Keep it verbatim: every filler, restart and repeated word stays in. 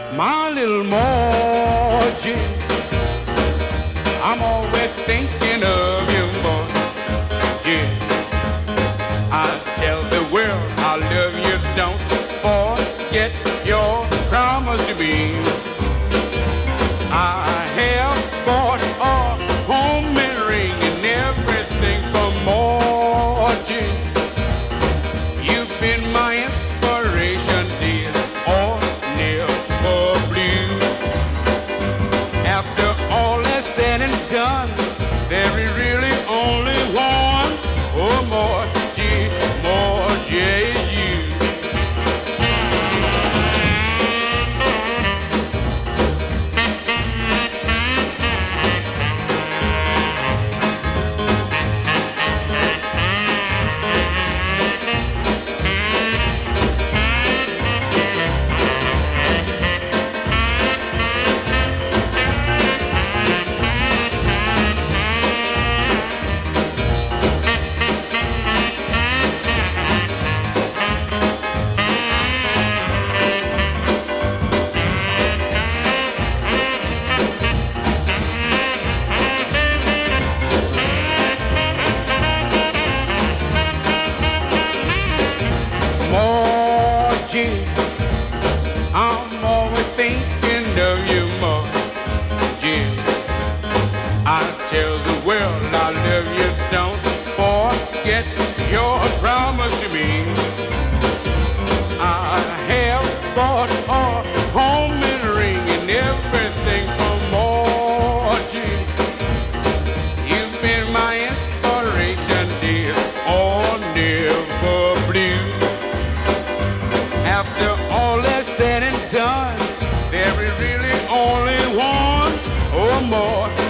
My little Margie, I'm always thinking of you, Margie. I tell the world I love you, don't forget your promise to me. I have bought a homemade ring and everything for Margie. You've been my inspiration, dear, or never blue. After all is said and done, there is really only one. Oh, Margie, Margie is you. Margie, I'm always thinking of you, Margie. I tell the world I love you, don't forget your promise to me. I have bought a homemade ring and everything for Margie. You've been my inspiration, dear, or never blue. After all is said and done, there is really only one or more.